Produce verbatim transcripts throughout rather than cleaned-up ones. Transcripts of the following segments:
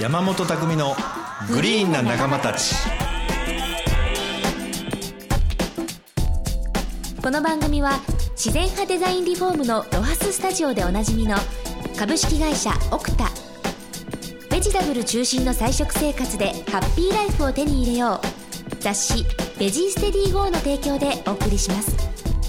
山本匠のグリーンな仲間たち。 この番組は自然派デザインリフォームのロハススタジオでおなじみの株式会社オクタ、ベジタブル中心の菜食生活でハッピーライフを手に入れよう、雑誌ベジーステディーゴーの提供でお送りします。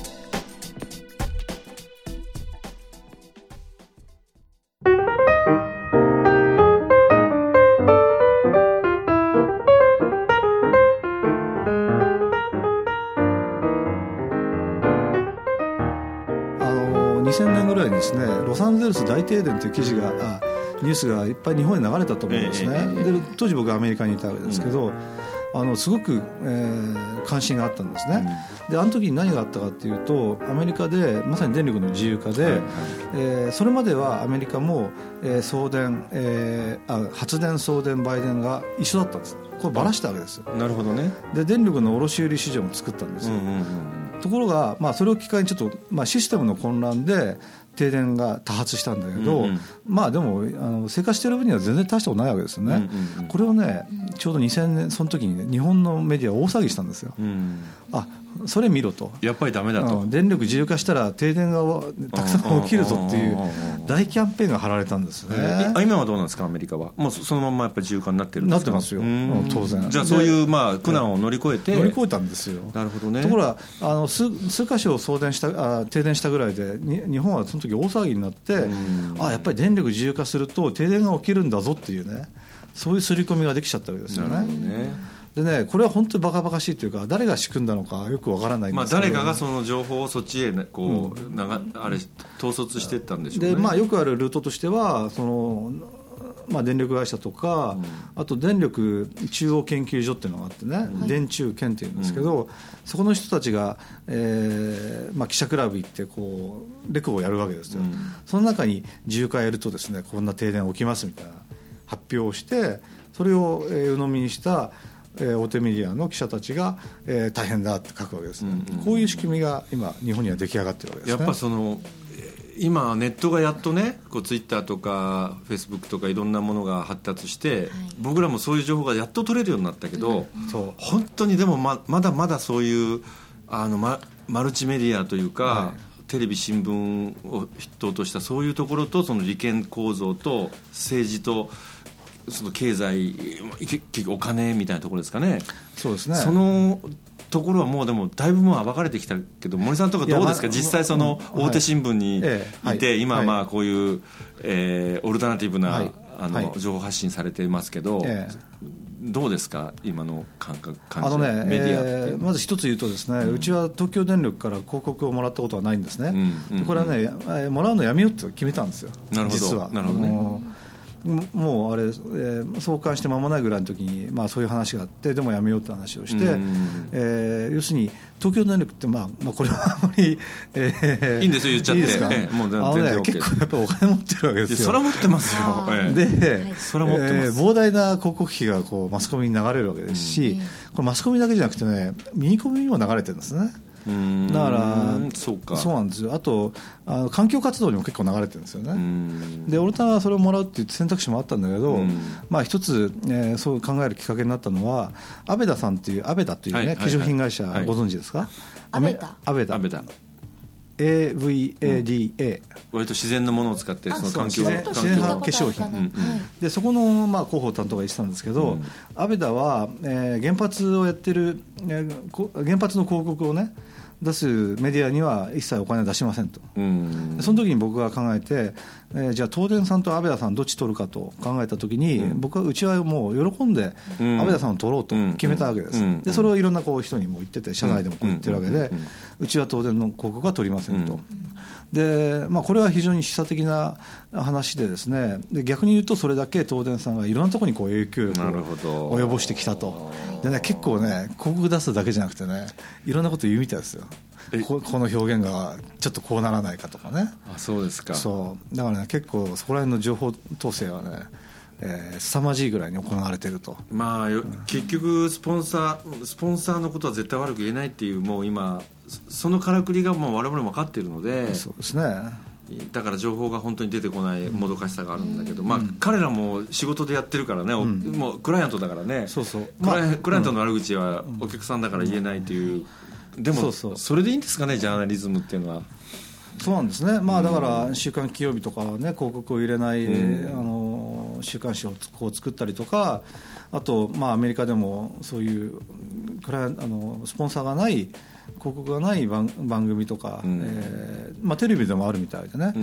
にせんねんぐらいにですね、ロサンゼルス大停電という記事があニュースがいっぱい日本に流れたと思うんですね、えー、で当時僕はアメリカにいたわけですけど、うん、あのすごく、えー、関心があったんですね、うん、であの時に何があったかというと、アメリカでまさに電力の自由化で、はいはい、えー、それまではアメリカも、えー、送電、えー、あ発電送電売電が一緒だったんです。こればらしたわけですよ。 なるほどね。 で電力の卸売市場も作ったんですよ、うんうんうん、ところが、まあ、それを機会にちょっと、まあ、システムの混乱で停電が多発したんだけど、うんうん、まあでもあの生活している分には全然大したことないわけですよね、うんうんうん、これをねちょうどにせんねんその時にね日本のメディア大騒ぎしたんですよ、うん、あそれ見ろと、 やっぱりダメだと、 うん、電力自由化したら停電がたくさん起きるぞっていう大キャンペーンが張られたんですね、 えー、今はどうなんですかアメリカは。もうそのままやっぱり自由化になってるんですか。 なってますよ、うん、当然。 じゃあそういう、まあ、苦難を乗り越えて乗り越えたんですよ。 なるほどね。 ところがあの 数, 数箇所送電したあ停電したぐらいでに日本はその時大騒ぎになって、あやっぱり電力自由化すると停電が起きるんだぞっていうね、そういう刷り込みができちゃったわけですよね。 なるほどね。 でね、これは本当にバカバカしいというか、誰が仕組んだのかよくわからないんですけど、 まあ、誰かがその情報をそっちへ、ね、こう、うん、ながあれ統率していったんでしょうね。 で、まあ、よくあるルートとしてはその、まあ、電力会社とか、うん、あと電力中央研究所っていうのがあってね、うん、電中研っていうんですけど、うん、そこの人たちが、えーまあ、記者クラブ行ってこうレクをやるわけですよ、うん、その中に自由化やるとですね、こんな停電起きますみたいな発表をして、それを、えー、鵜呑みにしたえー、大手メディアの記者たちが、えー、大変だって書くわけですね、うんうん、こういう仕組みが今日本には出来上がってるわけですね。 やっぱその今ネットがやっとね、こうツイッターとかフェイスブックとかいろんなものが発達して、はい、僕らもそういう情報がやっと取れるようになったけど、うん、そう本当にでも ま, まだまだそういうあの、ま、マルチメディアというか、はい、テレビ新聞を筆頭としたそういうところと、その利権構造と政治とその経済、結局お金みたいなところですかね。 そうですね。 そのところはもうでもだいぶもう暴かれてきたけど、森さんとかどうですか、実際その大手新聞にいて、はいええ、今はまあこういう、はい、えー、オルタナティブな、はい、あの、はい、情報発信されてますけど、ええ、どうですか今の感覚感じ、 あのね、 メディアって、 えー、まず一つ言うとですね、うん、うちは東京電力から広告をもらったことはないんですね、うんうんうん、これはね、えー、もらうのやめようって決めたんですよ。 なるほど、 実はなるほどね。 もうあれ、えー、創刊して間もないぐらいの時に、まあ、そういう話があって、でもやめようって話をして、えー、要するに東京電力って、まあまあ、これはあまり、 えー、いいんですよ言っちゃって、いいですか、えー、もう全然 OK、ね、 結構やっぱお金持ってるわけですよ。 それは持ってますよ、 で、 はい、それは持ってます、 えー、膨大な広告費がこうマスコミに流れるわけですし、うん、これマスコミだけじゃなくてね、ミニコミにも流れてるんですね。 うんだからそうか、 そうなんですよ。あとあの環境活動にも結構流れてるんですよね。 うんでオルタナはそれをもらうっていう選択肢もあったんだけど、まあ、一つ、えー、そう考えるきっかけになったのはアベダさんっていうアベダという、ねはいはいはい、化粧品会社、ご存知ですか。 アベダアベダアベダエーブイエーディーエー、うん、 割と自然のものを使ってその環境自然派化粧品、うんうん、でそこの、まあ、広報担当が言ってたんですけど、うん、アベダは、えー、原発をやってる、えー、原発の広告をね出すメディアには一切お金を出しませんと、うん、その時に僕が考えて、えー、じゃあ東電さんとアベダさんどっち取るかと考えた時に、うん、僕はうちはもう喜んでアベダさんを取ろうと決めたわけです、うん、でそれをいろんなこう人にも言ってて、社内でもこう言ってるわけで、うん、うちは東電の広告は取りませんと、うんでまあ、これは非常に示唆的な話でですね、で逆に言うとそれだけ東電さんがいろんなところにこう影響力を及ぼしてきたと。で、ね、結構ね広告出すだけじゃなくてね、いろんなこと言うみたいですよ。こ, この表現がちょっとこうならないかとかね。 あ、そうですか。 そうだからね、結構そこら辺の情報統制はね、えー、凄まじいぐらいに行われていると。 まあ、結局スポンサースポンサーのことは絶対悪く言えないっていう、もう今そのからくりがもう我々も分かっているので、 そうですね、 だから情報が本当に出てこないもどかしさがあるんだけど、まあ、彼らも仕事でやってるからね、うん、もうクライアントだからね、 そうそう、 クライ、クライアントの悪口はお客さんだから言えないという、うん、でもそうそう、それでいいんですかね、ジャーナリズムっていうのは。 そうなんですね、まあ、だから週刊金曜日とかは、ね、広告を入れない、うん、あの週刊誌をこう作ったりとか、あと、まあ、アメリカでもそういうクライアント、あのスポンサーがない広告がない番, 番組とか、うんえーまあ、テレビでもあるみたいでね、うん、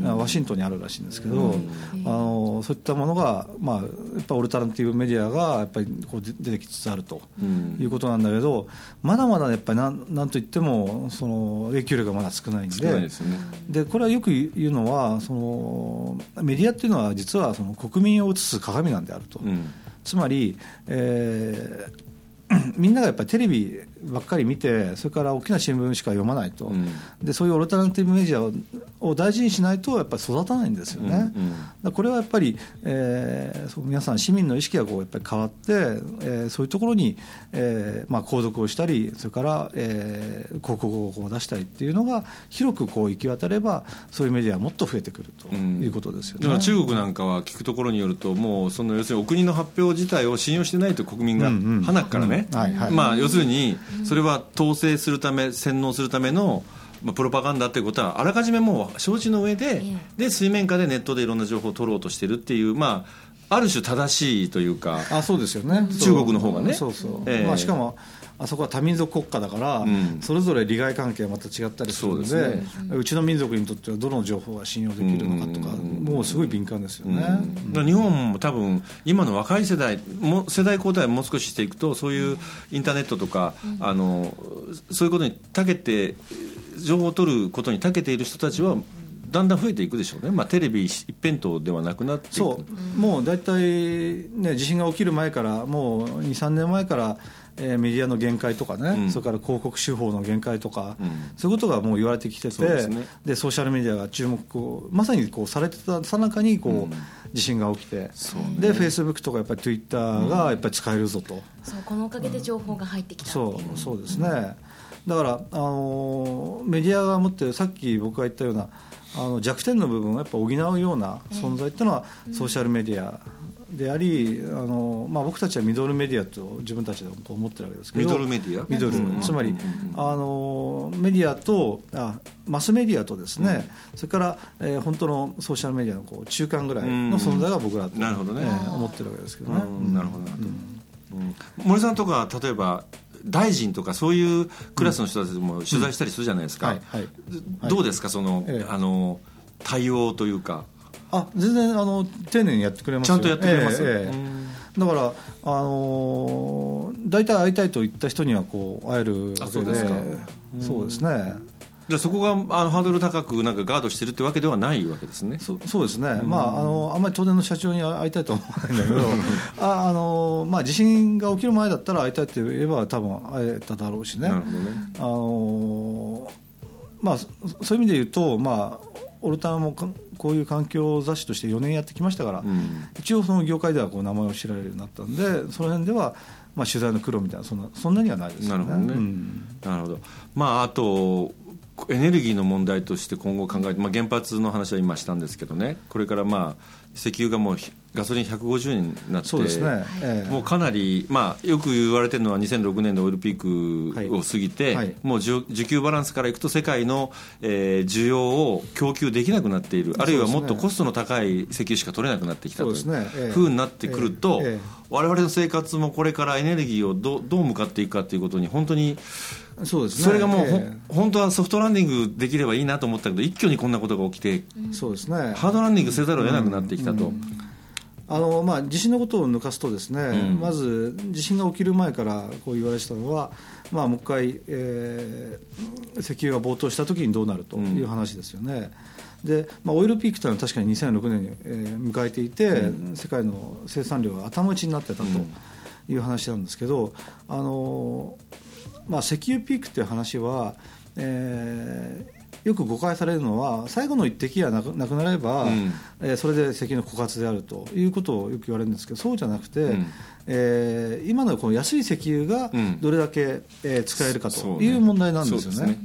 ワシントンにあるらしいんですけど、うん、あのそういったものが、まあ、やっぱオルタナティブメディアがやっぱりこう出てきつつあるということなんだけど、まだまだやっぱりなんなんといってもその影響力がまだ少ないんで、 少ないですね。 でこれはよく言うのは、そのメディアっていうのは実はその国民を映す鏡なんであると、うん、つまり、えーみんながやっぱりテレビばっかり見て、それから大きな新聞しか読まないと、うん、でそういうオルタナティブメディアを、を大事にしないとやっぱり育たないんですよね、うんうん、だこれはやっぱり、えー、そう皆さん市民の意識がこうやっぱり変わって、えー、そういうところに、えーまあ、購読をしたり、それから、えー、広告をこう出したりっていうのが広くこう行き渡れば、そういうメディアはもっと増えてくるということですよね、 うん、だから中国なんかは聞くところによると、もうその要するにお国の発表自体を信用してないと国民が花からね、うんうんはいはい、まあ、要するにそれは統制するため、洗脳するための、まあ、プロパガンダということはあらかじめもう承知の上で、で水面下でネットでいろんな情報を取ろうとしているっていう、まあ、ある種正しいというか、 あそうですよね、 中国の方がね、 そうそう、えーまあ、しかもあそこは多民族国家だから、うん、それぞれ利害関係はまた違ったりするの で, う, で、ね、うちの民族にとってはどの情報が信用できるのかとか、うん、もうすごい敏感ですよね、 うんうん、日本も多分今の若い世代も世代交代をもう少ししていくと、そういうインターネットとか、うん、あのそういうことに長けて情報を取ることに長けている人たちはだんだん増えていくでしょうね、まあ、テレビ一辺倒ではなくなっていく。 そうもうだいたい、ね、地震が起きる前からもう にさんねんまえからえー、メディアの限界とかね、うん、それから広告手法の限界とか、うん、そういうことがもう言われてきてて、で、ね、でソーシャルメディアが注目をまさにこうされてたさなかにこう、うん、地震が起きて、そうね、でフェイスブックとかやっぱりツイッターがやっぱり使えるぞと、うん、 そうこのおかげで情報が入ってきたっていう、 うん、そうそうですね、だから、あのー、メディアが持ってるさっき僕が言ったようなあの弱点の部分をやっぱ補うような存在っていうのは、うん、ソーシャルメディアであり、あの、まあ、僕たちはミドルメディアと自分たちで思ってるわけですけど、 ミドルメディアミドル、うん、つまり、うん、あのメディアとあマスメディアとですね、うん、それから、えー、本当のソーシャルメディアのこう中間ぐらいの存在が僕らと、 なるほどね、 えー、思ってるわけですけどね、 うん、なるほどなるほど、うんうん、森さんとか例えば大臣とかそういうクラスの人たちも取材したりするじゃないですか、うんはいはい、どうですかその、ええ、あの対応というか。 あ全然あの丁寧にやってくれますよ。 ちゃんとやってくれます、ええええ、だから、あのー、大体会いたいと言った人にはこう会えるわけで、そうですか、そうですね。 じゃあそこがあのハードル高くなんかガードしてるってわけではないわけですね。 そ, そうですね、うん、まあ、あのあんまり東電の社長に会いたいとは思わないんだけどああの、まあ、地震が起きる前だったら会いたいって言えば多分会えただろうしね。なるほどね。あの、まあ、そういう意味で言うと、まあ、オルタナもこういう環境雑誌としてよねんやってきましたから、うん、一応その業界ではこう名前を知られるようになったんで、その辺では、まあ、取材の苦労みたいなそんな、そんなにはないですよね。 なるほどね、うん、なるほど。まあ、あとエネルギーの問題として今後考えて、まあ、原発の話は今したんですけどね、これからまあ石油がもうガソリンひゃくごじゅうえんになって、 そうですね、えー、 もうかなり、まあ、よく言われてるのはにせんろくねんのオイルピークを過ぎて、はいはい、もう需給バランスからいくと世界の、えー、需要を供給できなくなっている、あるいはもっとコストの高い石油しか取れなくなってきたというふうになってくると、えーえー、我々の生活もこれからエネルギーを ど, どう向かっていくかということに本当にそうですね、 それがもう、えー、本当はソフトランディングできればいいなと思ったけど、一挙にこんなことが起きて、 そうですね、 ハードランディングせざるを得なくなってきたと、うんうん、 あのまあ、地震のことを抜かすとですね、うん、まず地震が起きる前からこう言われてたのは、まあ、もう一回、えー、石油が暴騰したときにどうなるという話ですよね、うんでまあ、オイルピークというのは確かににせんろくねんに、えー、迎えていて、うん、世界の生産量が頭打ちになってたという話なんですけど、あのまあ、石油ピークという話は、えー、よく誤解されるのは最後の一滴がなく、なくなれば、うんえー、それで石油の枯渇であるということをよく言われるんですけど、そうじゃなくて、うんえー、今のこの安い石油がどれだけ、うんえー、使えるかという問題なんですよね。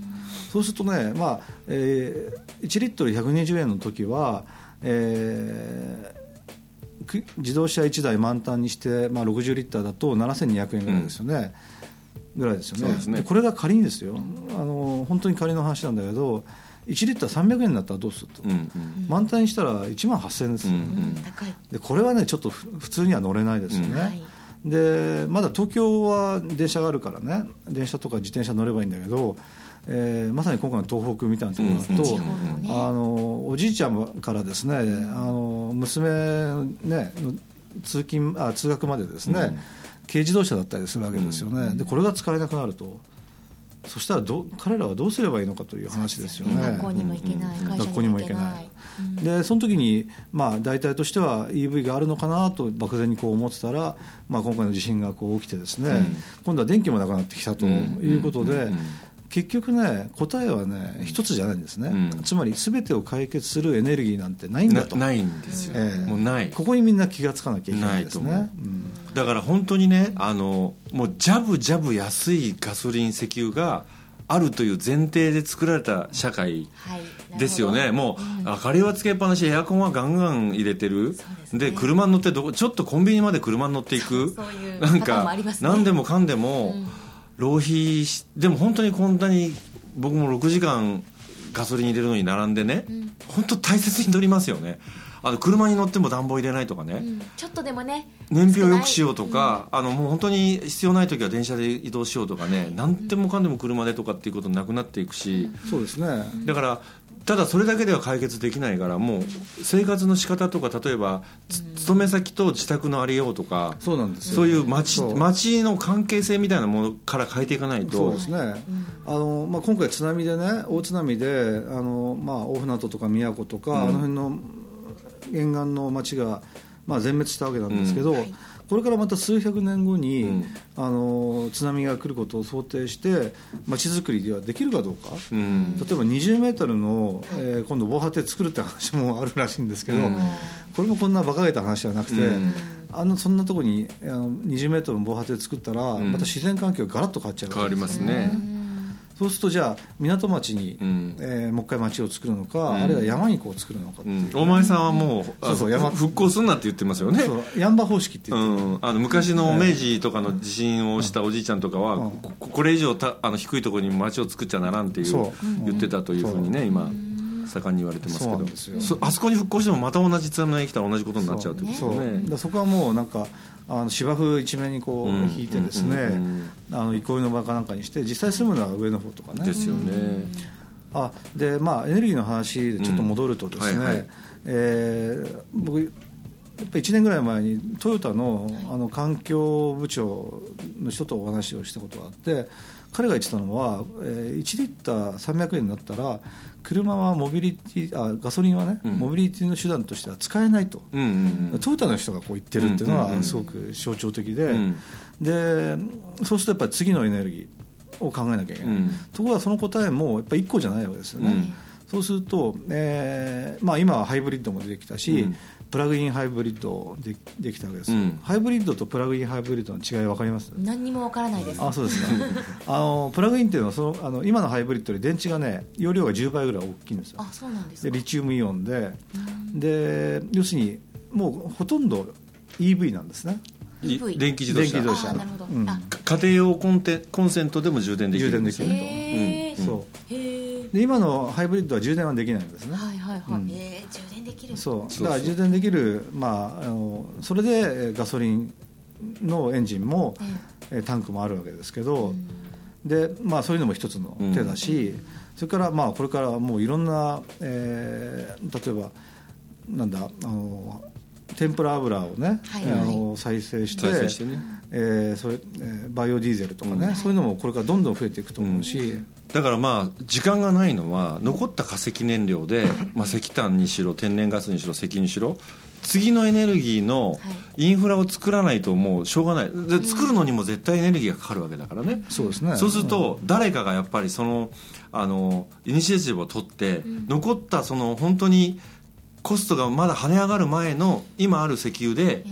そうするとね、まあえー、いちリットルひゃくにじゅうえんの時は、えー、自動車いちだい満タンにして、まあ、ろくじゅうリッターだとななせんにひゃくえんぐらいですよね、うん、ぐらいですよ ね, そうですね。でこれが仮にですよ、あの本当に仮の話なんだけどいちリッターさんびゃくえんになったらどうすると、うんうん、満タンにしたらいちまんはっせんえんですよ、うんうん、でこれはねちょっと普通には乗れないですよね、うんはい、でまだ東京は電車があるからね、電車とか自転車乗ればいいんだけど、えー、まさに今回の東北みたいなところだと、うんうんね、あのおじいちゃんからですね、うん、あの娘、ね、通勤あ通学までですね、うん、軽自動車だったりするわけですよね、うん、でこれが使えなくなると、そしたらど彼らはどうすればいいのかという話ですよね。 学校にも行けない、会社学校にも行けない、うん、でその時に、まあ、大体としては イーブイ があるのかなと漠然にこう思ってたら、まあ、今回の地震がこう起きてですね、うん、今度は電気もなくなってきたということで、うんうんうんうん、結局ね答えはね一つじゃないんですね、うん、つまり全てを解決するエネルギーなんてないんだと。 な, ないんですよ、えー、もうない。ここにみんな気がつかなきゃいけないですね。ないと思う、うん、だから本当にね、あのもうジャブジャブ安いガソリン石油があるという前提で作られた社会ですよね、はい、もう、うん、明かりはつけっぱなし、エアコンはガンガン入れてる で,、ね、で車に乗ってどこちょっとコンビニまで車に乗っていく、そういうなんか何でもかんでも、うん、浪費しでも本当にこんなに僕もろくじかんガソリン入れるのに並んでね、うん、本当大切に乗りますよね。あの車に乗っても暖房入れないとかね、うん、 ちょっとでもね燃費を良くしようとか、うん、あのもう本当に必要ない時は電車で移動しようとかね、はい、何でもかんでも車でとかっていうことなくなっていくし、 うん、そうですね。 だからただそれだけでは解決できないから、もう生活の仕方とか、例えば、うん、勤め先と自宅のありようとか、 そうなんですよ、 そういう街、街の関係性みたいなものから変えていかないと。 そうですね、うん、あのまあ、今回津波でね、大津波であの、まあ、大船渡とか宮古とか、うん、あの辺の沿岸の町が、まあ、全滅したわけなんですけど、うんはい、これからまた数百年後に、うん、あの津波が来ることを想定して町づくりではできるかどうか、うん、例えばにじゅうメートルの、えー、今度防波堤作るって話もあるらしいんですけど、うん、これもこんな馬鹿げた話じゃなくて、うん、あのそんなところにあのにじゅうメートルの防波堤作ったら、うん、また自然環境がガラッと変わっちゃう変わりますね、うん、 そうするとじゃあ港町に、うんえー、もう一回町を作るのか、うん、あるいは山にこう作るのかっていう、ね、 うん、大前さんはもう、そうそう山復興すんなって言ってますよね。 そうヤンバ方式って言って、うん、 あの昔の明治とかの地震をしたおじいちゃんとかは、うん、こ, これ以上たあの低いところに町を作っちゃならんっていう言ってたというふうにね、今盛んに言われてますけど、 そ, そ, あそこに復興してもまた同じ津波が来たら同じことになっちゃうってことですよね。 そう、だそこはもうなんかあの芝生一面にこう引いてですね、うんうんうん、あの憩いの場かなんかにして、実際住むのは上の方とかねですよね。 あで、まあ、エネルギーの話でちょっと戻るとですね、うんはいはいえー、僕やっぱいちねんぐらい前にトヨタ の, あの環境部長の人とお話をしたことがあって、彼が言ってたのは、えー、いちリッターさんびゃくえんになったら車はモビリティあガソリンはね、うん、モビリティの手段としては使えないと、うんうんうん、トヨタの人がこう言ってるっていうのはすごく象徴的で、うんうんうん、でそうするとやっぱり次のエネルギーを考えなきゃいけない、うん、ところがその答えもやっぱりいっこじゃないわけですよね、うん、そうすると、えーまあ、今はハイブリッドも出てきたし、うんプラグインハイブリッド で, できたわけです、うん、ハイブリッドとプラグインハイブリッドの違い分かります？ 何にも分からないです。 あそうですかあのプラグインっていうのはそのあの今のハイブリッドより電池がね容量がじゅうばいぐらい大きいんですよ。 あそうなんですか。 でリチウムイオンで、で要するにもうほとんど イーブイ なんですね。 イーブイ 電気自動車。 電気自動車。 あなるほど、 うん、家庭用コンテコンセントでも充電できるんですよ。 充電できると、うん、そうへで今のハイブリッドは充電はできないんですね。 はいはいはい、うん、えー、充電できる。 そうだから充電できる、まあ、あのそれでガソリンのエンジンも、えー、タンクもあるわけですけど、うん、でまあ、そういうのも一つの手だし、うん、それから、まあ、これからもういろんな、えー、例えばなんだあの天ぷら油をね、はいはい、あの再生して、再生してね、えー、それえー、バイオディーゼルとかね、うん、そういうのもこれからどんどん増えていくと思うし、うん、 だからまあ時間がないのは残った化石燃料で、まあ、石炭にしろ天然ガスにしろ石油にしろ次のエネルギーのインフラを作らないともうしょうがないで、作るのにも絶対エネルギーがかかるわけだからね、うん、 そうですね。 そうすると誰かがやっぱりそのあのイニシアチブを取って、うん、残ったその本当にコストがまだ跳ね上がる前の今ある石油で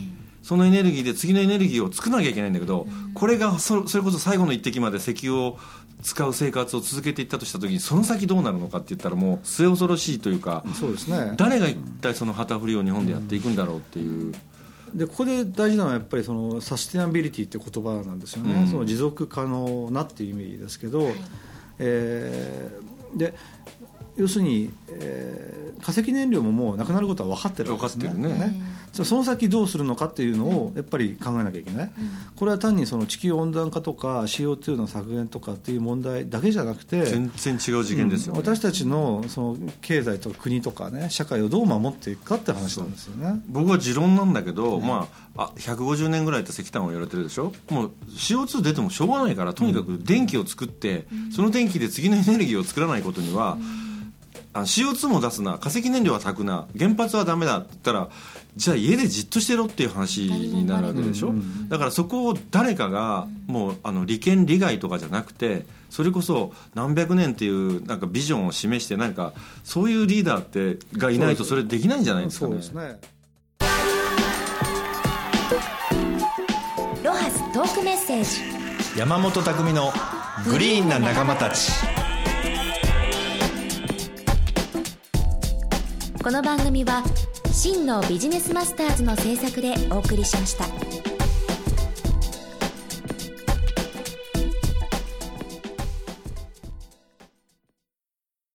そのエネルギーで次のエネルギーを作らなきゃいけないんだけど、これが そ, それこそ最後の一滴まで石油を使う生活を続けていったとした時に、その先どうなるのかって言ったらもう末恐ろしいというか、 そうですね、 誰が一体その旗振りを日本でやっていくんだろうっていう。 でここで大事なのはやっぱりそのサステナビリティって言葉なんですよね、うん、その持続可能なっていう意味ですけど、はい、えー、で要するに、えー、化石燃料ももうなくなることは分かってるわけですね。 分かってるね。 その先どうするのかっていうのをやっぱり考えなきゃいけない、うん、これは単にその地球温暖化とか シーオーツー の削減とかっていう問題だけじゃなくて、 全然違う次元ですよね、 うん、私たち の, その経済とか国とか、ね、社会をどう守っていくかって話なんですよね。 僕は持論なんだけど、うん、まあ、あひゃくごじゅうねんぐらいって石炭を言われてるでしょ。もう シーオーツー 出てもしょうがないから、とにかく電気を作って、うん、その電気で次のエネルギーを作らないことには、うん、シーオーツー も出すな、化石燃料は炊くな、原発はダメだって言ったら、じゃあ家でじっとしてろっていう話になるわけでしょ、うん、だからそこを誰かがもうあの利権利害とかじゃなくて、それこそ何百年っていうなんかビジョンを示して、なんかそういうリーダーってがいないとそれできないんじゃないですかね。 そうですね。 ロハストークメッセージ、 山本匠のグリーンな仲間たち。 この番組は真のビジネスマスターズの制作でお送りしました。